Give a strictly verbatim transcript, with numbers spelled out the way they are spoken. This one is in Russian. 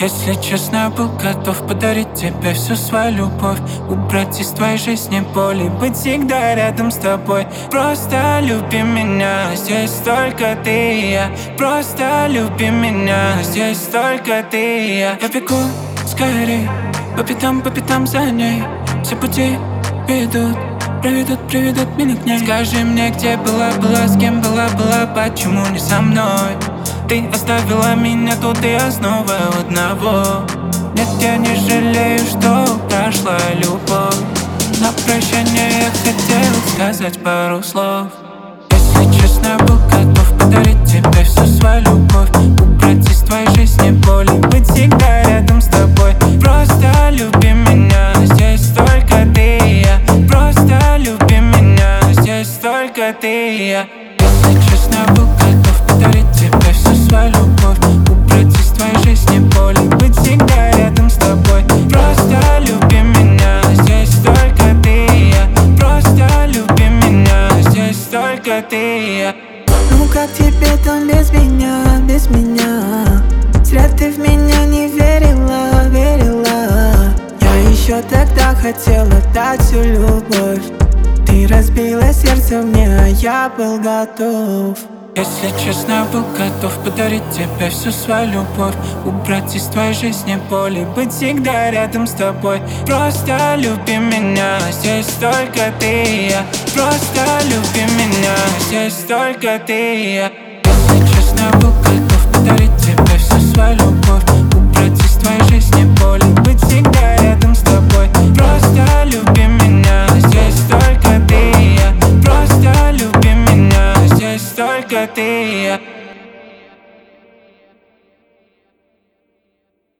Если честно, был готов подарить тебе всю свою любовь, убрать из твоей жизни боль и быть всегда рядом с тобой. Просто люби меня, здесь только ты и я. Просто люби меня, здесь только ты и я. Я бегу скорей, по пятам, по пятам за ней. Все пути ведут, проведут, приведут меня к ней. Скажи мне, где была, была, с кем была, была, почему не со мной? Ты оставила меня тут и я снова одного. Нет, я не жалею, что прошла любовь. На прощание я хотел сказать пару слов. Если честно, был готов подарить тебе всю свою любовь, убрать из твоей жизни боль и быть всегда рядом с тобой. Просто люби меня, здесь только ты и я. Просто люби меня, здесь только ты и я. Если честно, был готов подарить тебе всю свою любовь, убрать из твоей жизни боль и быть всегда рядом с тобой. Просто люби меня, здесь только ты и я. Просто люби меня, здесь только ты и я. Ну как тебе там без меня, без меня? Зря ты в меня не верила, верила. Я еще тогда хотела дать всю любовь. Ты разбила сердце мне, а я был готов. Если честно, был готов подарить тебе всю свою любовь, убрать из твоей жизни боль и быть всегда рядом с тобой. Просто люби меня, здесь только ты и я. Просто люби меня, здесь только ты и я. Если честно, был готов подарить тебе всю свою любовь,